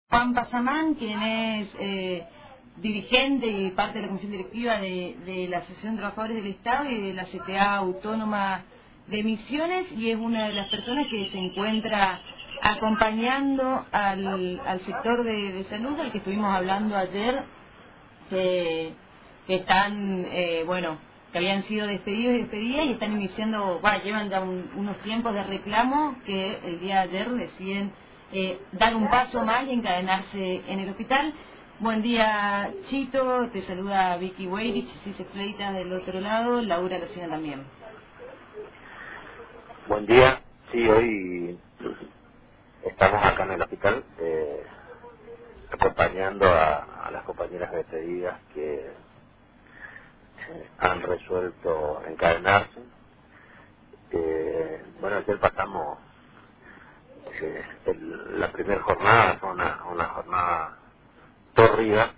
Juan Pasamán, quien es dirigente y parte de la comisión directiva de la Asociación de Trabajadores del Estado y de la CTA Autónoma de Misiones, y es una de las personas que se encuentra acompañando al sector de salud del que estuvimos hablando ayer, que están, que habían sido despedidos y despedidas y están iniciando, llevan ya unos tiempos de reclamo que el día de ayer deciden dar un paso más y encadenarse en el hospital. Buen día, Chito, te saluda Vicky Weirich, Cis Fleitas del otro lado, Laura Lucina también. Buen día, sí, hoy estamos acá en el hospital acompañando a las compañeras despedidas que han resuelto encadenarse. Ayer pasamos la primera jornada, fue una jornada tórrida,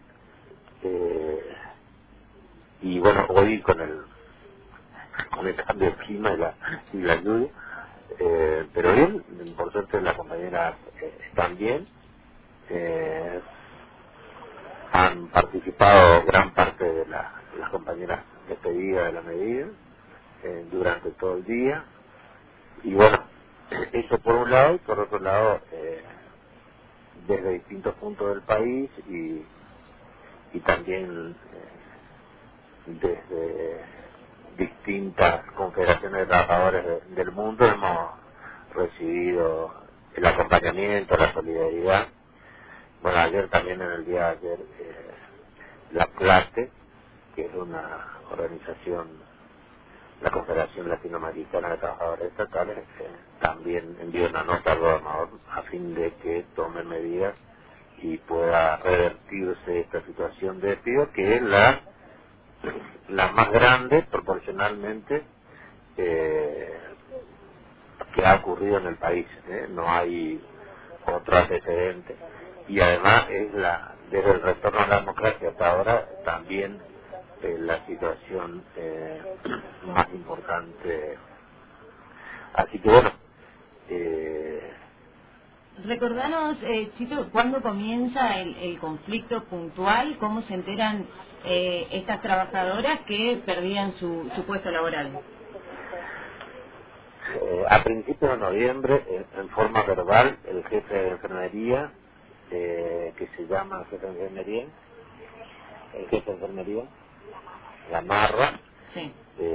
y bueno, hoy con el cambio de clima y la lluvia, pero bien, por suerte las compañeras están bien, han participado gran parte de las compañeras despedidas de la medida durante todo el día, y bueno, eso por un lado, y por otro lado, desde distintos puntos del país y también desde distintas confederaciones de trabajadores del mundo hemos recibido el acompañamiento, la solidaridad. Bueno, ayer también, en el día de ayer, la CLATE, que es una organización, la Confederación Latinoamericana de Trabajadores Estatales, también envió una nota al gobernador a fin de que tome medidas y pueda revertirse esta situación de despido, que es la más grande proporcionalmente que ha ocurrido en el país, no hay otro antecedente, y además es desde el retorno a la democracia hasta ahora también la situación más importante. Así que bueno, Recordanos, Chito, ¿cuándo comienza el conflicto puntual? ¿Cómo se enteran estas trabajadoras que perdían su puesto laboral? A principios de noviembre, en forma verbal, el jefe de enfermería, que se llama el jefe de enfermería, la Marra, Sí.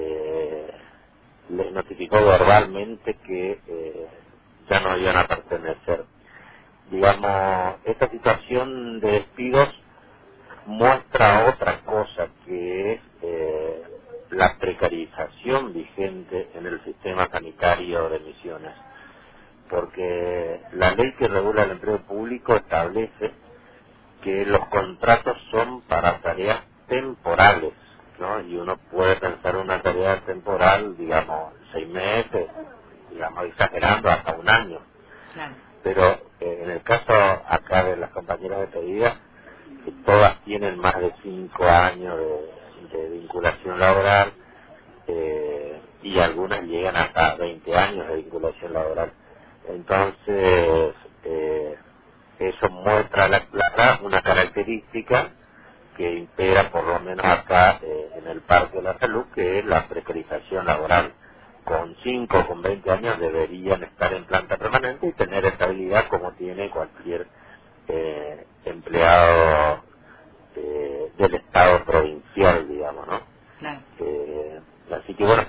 les notificó verbalmente que ya no iban a pertenecer. Digamos, esta situación de despidos muestra otra cosa, que es la precarización vigente en el sistema sanitario de Misiones, porque la ley que regula el empleo público establece que los contratos son para tareas temporales, ¿no? Y uno puede pensar una tarea temporal, digamos, 6 meses, digamos, exagerando, hasta un año. Claro. Pero en el caso acá de las compañeras de pedida, que todas tienen más de 5 años de vinculación laboral, y algunas llegan hasta 20 años de vinculación laboral. Entonces, eso muestra a la clara una característica que impera, por lo menos acá en el Parque de la Salud, que es la precarización laboral. Con 5 o con 20 años deberían estar en planta permanente y tener estabilidad como tiene cualquier empleado del Estado provincial, digamos, ¿no? Claro. Así que bueno,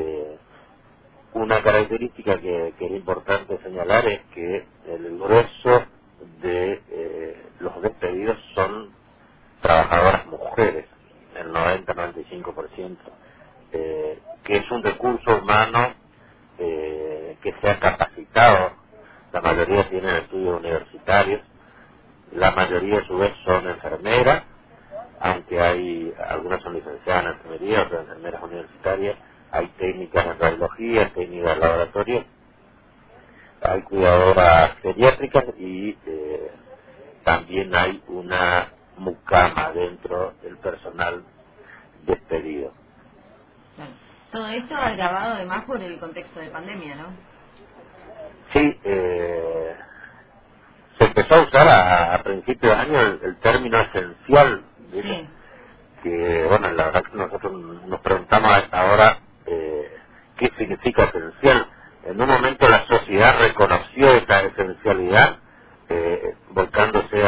una característica que es importante señalar es que el grueso de los despedidos son trabajadoras mujeres, el 90-95%, que es un recurso humano que se ha capacitado. La mayoría tienen estudios universitarios, la mayoría a su vez son enfermeras, aunque hay algunas son licenciadas en enfermería, otras enfermeras universitarias, hay técnicas en radiología, técnicas en laboratorio, hay cuidadoras geriátricas y también hay una mucama dentro del personal despedido. Claro. Todo esto agravado además por el contexto de pandemia, ¿no? Sí, se empezó empezó a usar a principios de año el término esencial, ¿viste? Sí. Que, bueno, la verdad que nosotros nos preguntamos ahora qué significa esencial. En un momento la sociedad reconoció esa esencialidad, volcándose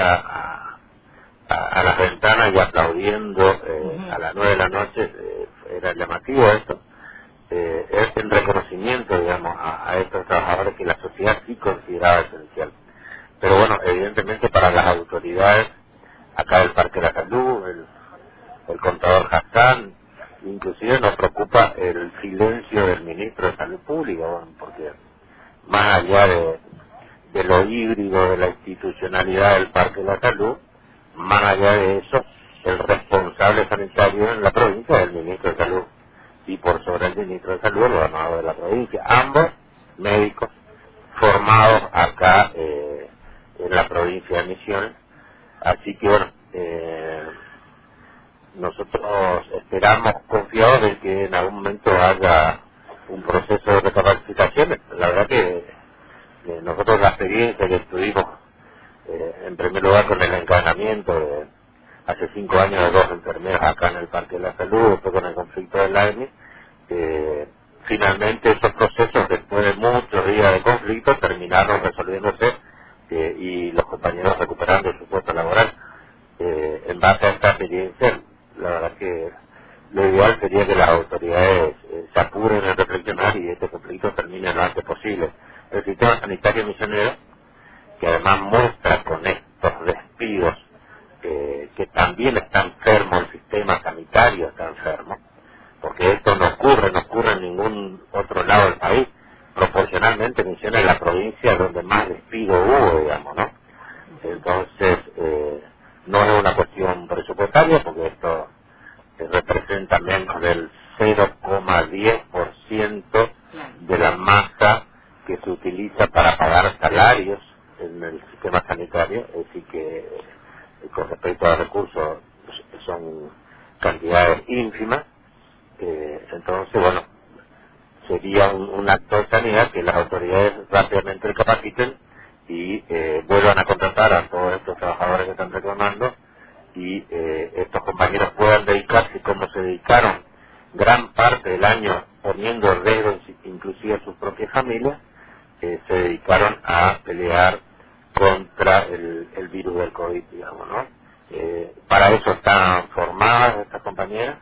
a las ventanas y aplaudiendo a las 9 de la noche. Era llamativo esto. Es el reconocimiento, digamos, a estos trabajadores que la sociedad sí consideraba esencial. Pero bueno, evidentemente para las autoridades, acá del Parque de la Salud, el contador Hassan, inclusive nos preocupa el silencio del ministro de Salud Pública, bueno, porque más allá de lo híbrido de la institucionalidad del Parque de la Salud, más allá de eso, el responsable sanitario en la provincia es el ministro de Salud, y por sobre el ministro de Salud el gobernador de la provincia, ambos médicos formados acá en la provincia de Misiones. Así que bueno, nosotros esperamos confiados de que en algún momento haya un proceso de recapacitación. La verdad que nosotros la experiencia que tuvimos en primer lugar con el encadenamiento de hace 5 años de 2 enfermeras acá en el Parque de la Salud, después con el conflicto del AEMI, finalmente esos procesos después de muchos días de conflicto terminaron resolviéndose y los compañeros recuperando su puesto laboral. En base a esta experiencia, la verdad que lo ideal sería que las autoridades se apuren en reflexionar y este conflicto termine lo antes posible. El sistema sanitario misionero, que además muestra con estos despidos que también está enfermo, el sistema sanitario está enfermo, porque esto no ocurre en ningún otro lado del país. Proporcionalmente Misiones es la provincia donde más despido hubo, digamos, ¿no? Entonces, no es una cuestión presupuestaria, porque esto representa menos del 0,10% de la masa que se utiliza para pagar salarios en el sistema sanitario, es decir que con respecto a recursos son cantidades ínfimas. Entonces, bueno, sería un acto de sanidad que las autoridades rápidamente recapaciten y vuelvan a contratar a todos estos trabajadores que están reclamando y estos compañeros puedan dedicarse como se dedicaron gran parte del año poniendo en riesgo inclusive a sus propias familias, se dedicaron a pelear contra el virus del COVID, digamos, ¿no? Para eso están formadas estas compañeras,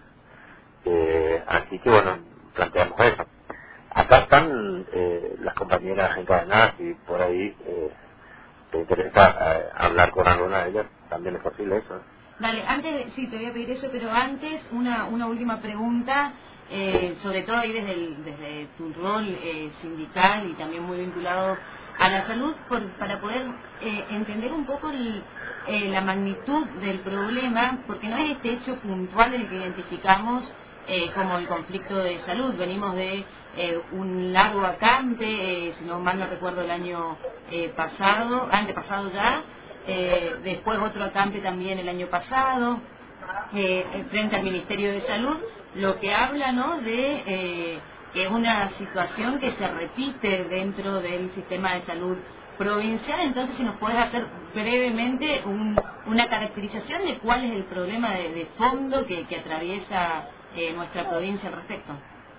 así que bueno, planteamos eso. Acá están las compañeras encadenadas y por ahí te interesa hablar con alguna de ellas, también es posible eso. Dale, sí, te voy a pedir eso, pero antes una última pregunta, sobre todo ahí desde tu rol sindical y también muy vinculado a la salud, para poder entender un poco la magnitud del problema, porque no es este hecho puntual el que identificamos como el conflicto de salud. Venimos de un largo acampe, si no mal no recuerdo el año antepasado ya, después otro acampe también el año pasado, frente al Ministerio de Salud, lo que habla, ¿no?, de que es una situación que se repite dentro del sistema de salud provincial. Entonces, si nos puedes hacer brevemente una caracterización de cuál es el problema de fondo que atraviesa nuestra provincia al respecto.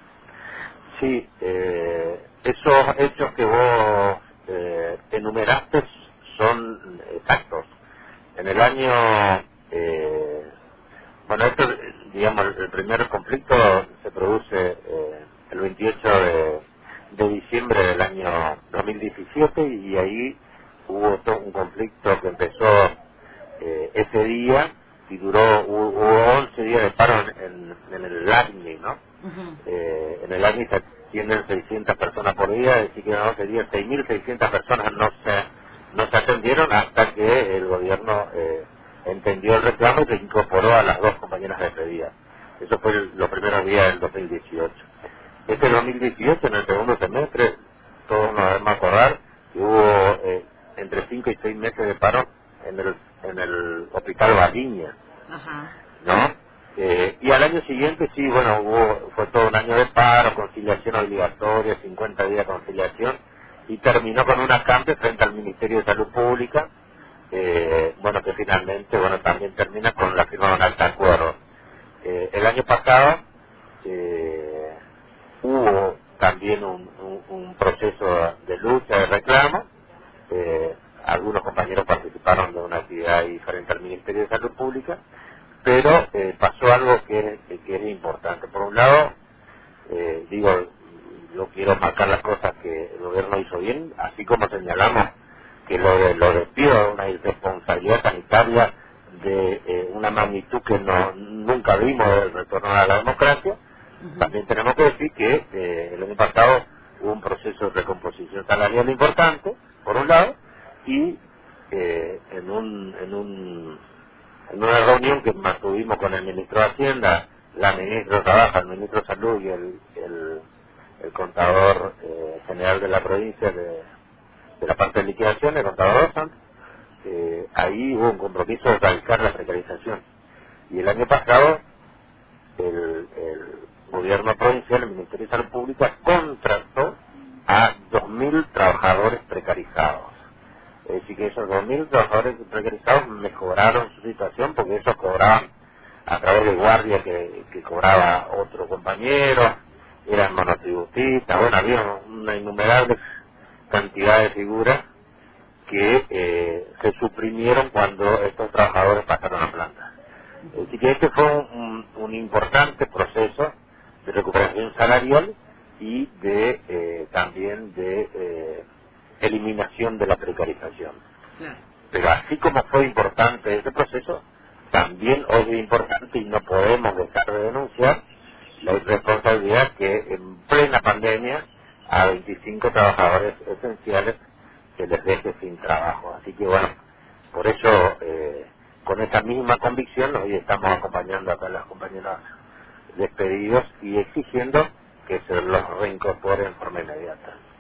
Sí, esos hechos que vos enumeraste son exactos. En el año, bueno, esto, digamos, el primer conflicto se produce el 28 de diciembre del año 2017 y ahí hubo todo un conflicto que empezó ese día y hubo 11 días de paro en el ACNI, ¿no? En el ACNI se atienden 600 personas por día, es decir que en 11 días 6.600 personas no se atendieron hasta que el gobierno entendió el reclamo y se incorporó a las 2 compañeras despedidas. Eso fue los primeros días del 2018. Este 2018, en el segundo semestre, todos nos debemos acordar que hubo entre 5 y 6 meses de paro en el hospital Baliña, ¿no? Y al año siguiente, sí, bueno, fue todo un año de paro, conciliación obligatoria, 50 días de conciliación, y terminó con un acampe frente al Ministerio de Salud Pública, bueno, que finalmente, bueno, también termina con la firma de un alta acuerdo. El año pasado hubo también un proceso de lucha, de reclamo. Algunos compañeros participaron de una actividad diferente al Ministerio de Salud Pública, pero pasó algo que es importante. Por un lado, digo, yo quiero marcar las cosas que el gobierno hizo bien, así como señalamos que lo despido es una irresponsabilidad sanitaria de una magnitud que nunca vimos del retorno a la democracia. También tenemos que decir que el año pasado hubo un proceso de recomposición salarial importante, por un lado, y en una reunión que mantuvimos con el ministro de Hacienda, la ministra de Trabajo, el ministro de Salud y el contador general de la provincia de la parte de liquidación, el contador Rosan, ahí hubo un compromiso de erradicar la precarización. Y el año pasado el gobierno provincial, el Ministerio de Salud Pública, contrató a 2.000 trabajadores precarizados. Es decir, que esos 2.000 trabajadores precarizados mejoraron su situación porque esos cobraban a través de guardia que cobraba otro compañero, eran monotributistas, bueno, había una innumerable cantidad de figuras que se suprimieron cuando estos trabajadores pasaron a planta. Así que este fue un importante proceso de recuperación salarial y también de eliminación de la precarización. Pero así como fue importante este proceso, también hoy es importante y no podemos dejar de denunciar la irresponsabilidad que en plena pandemia a 25 trabajadores esenciales se les deje sin trabajo. Así que bueno, por eso con esa misma convicción hoy estamos acompañando acá a las compañeras despedidos y exigiendo que se los reincorporen de forma inmediata.